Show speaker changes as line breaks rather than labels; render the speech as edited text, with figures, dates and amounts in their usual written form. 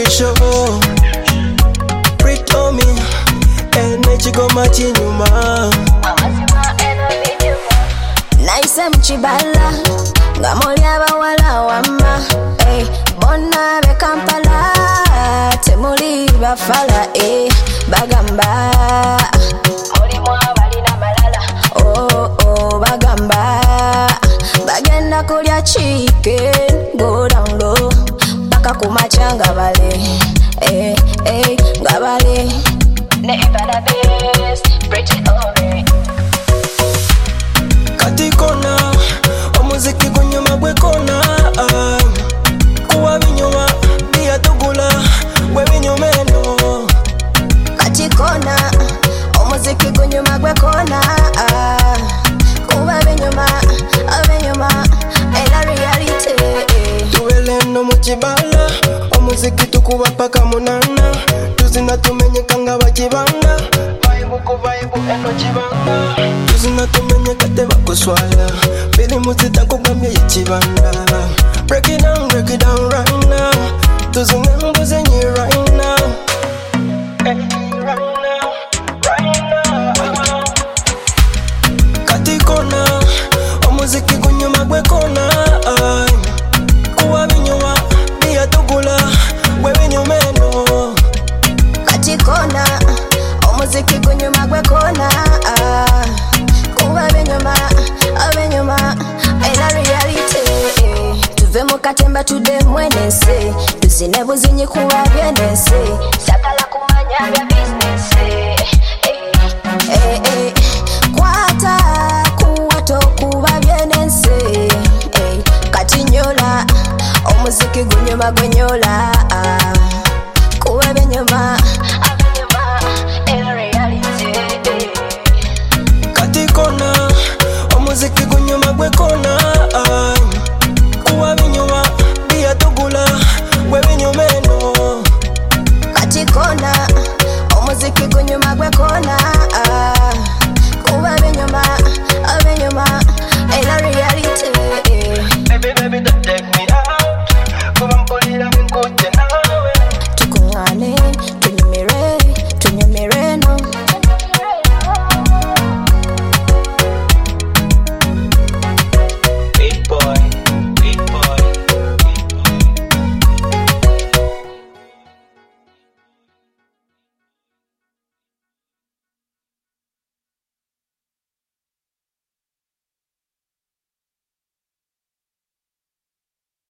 show. Pretty on me, energy go match inyuma.
Naise mchibala, ngamoli abawala wama. Bonna be Kampala, temuli bafala bagamba. Muli mwabali na malala. Oh bagamba. Bagenda kulya chicken, go down low. Paka kumachanga bale. Ngabale. Never the best, pretty over.
Katikona, omuziki kunyuma gwekona. Kuwa binyuma, biya tugula, we binyumeno.
Katikona, omuziki kunyuma gwekona. Kuwa binyuma, ela reality.
Tuwele no muchibala, omuziki tukuwa paka munana. Tuzina tumenyeka nga bakibanga, vibe ku vibe eno chibanga. Tuzina tumenyeka te bakuswala, bili muzita kugambye yechibanga. Break it down right now. Tuzina mbuze nyi right now. Right now. Katikona, omuziki kunyuma gwekona. Kuwa binyuma, biya tugula, we binyumeno.
Katikona, omuziki kunyuma gwekona. Kuba binyuma, ela reality. Tuve mukatemba tude mwenese. Tuzine buzinyi kuwa byenese. Sakala kumanya bya business. Kwata kuwato kuba byenese. Katinyola, omuziki gunyuma gwenyola. Kuwa binyuma,